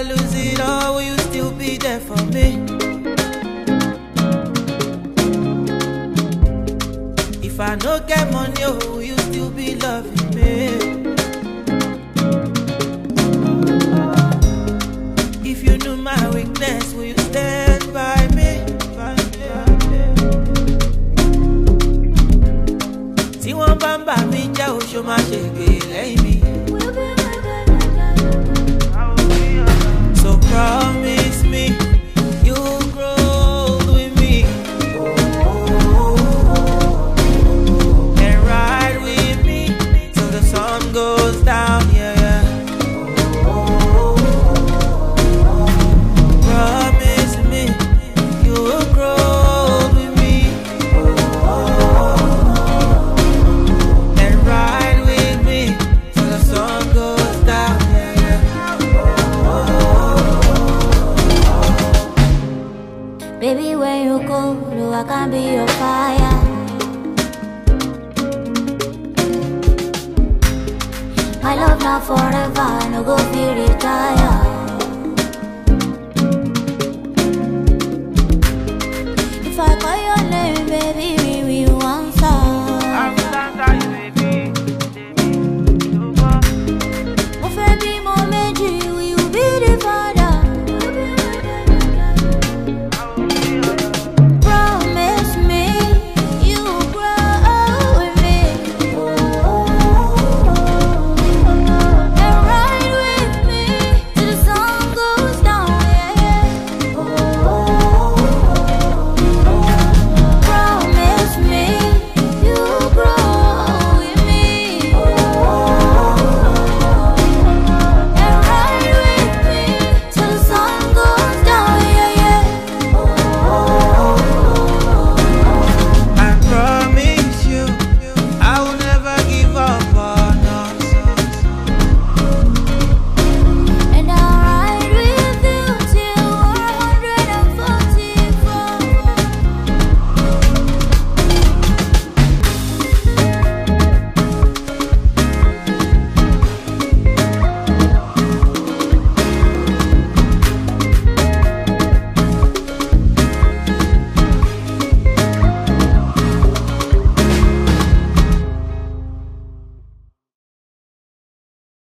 lose it all, will you still be there for me? If I no get money, oh, will you still be loving me? If you knew my weakness, will you stand by me? Si wọ́n bá ń bà mí jẹ́ oṣù máa ṣe gbè lẹ́yìn mi. So promise me you'll grow with me and ride with me till the sun goes down, yeah. Promise me you'll grow with me and ride with me till the sun goes down, yeah. Baby, when you go, I can be your fire. My love now forever, no go be retire.